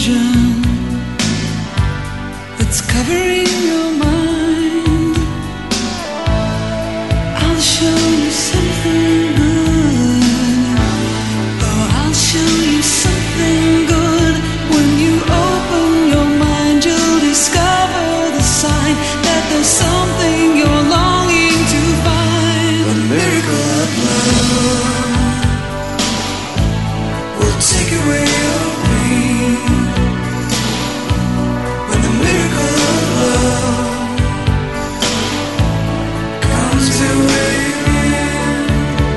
illusion that's covering your mind. I'll show you something good. Oh, I'll show you something good. When you open your mind, you'll discover the sign that there's something you're longing to find. The miracle of love will take away your pain. When the miracle of love comes your way again.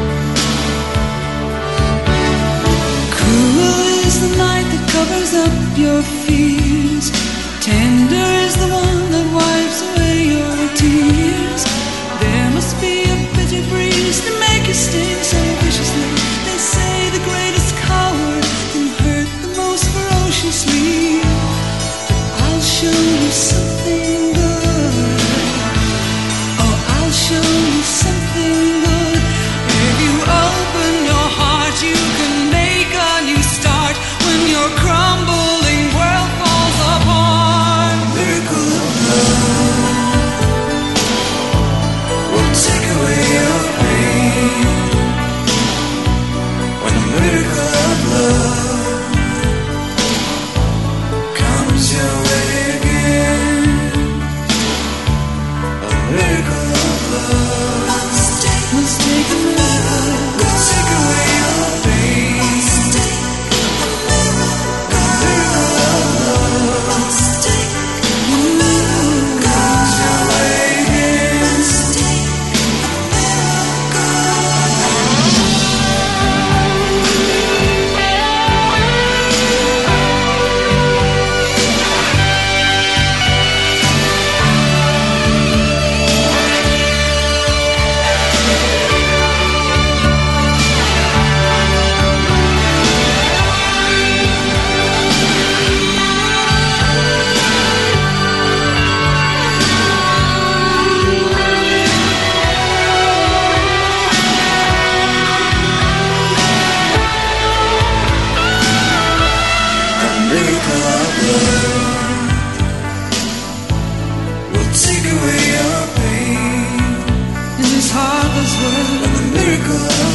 Cruel is the night that covers up your fears. Tender is the one that wipes away your tears. There must be a bitter breeze to make you sting so viciously. They say the greatest coward can hurt the most ferociously. I'll show you something good. Oh, I'll show you something good. If you open your heart, you can make a new start. When your crumbling world falls apart, miracle of love will take away your pain. When the miracle of love comes your way again. A miracle of love must take a miracle, will take away your pain. A miracle of love must take a miracle, comes your way again. Will take away your pain. In this heartless world, when the miracle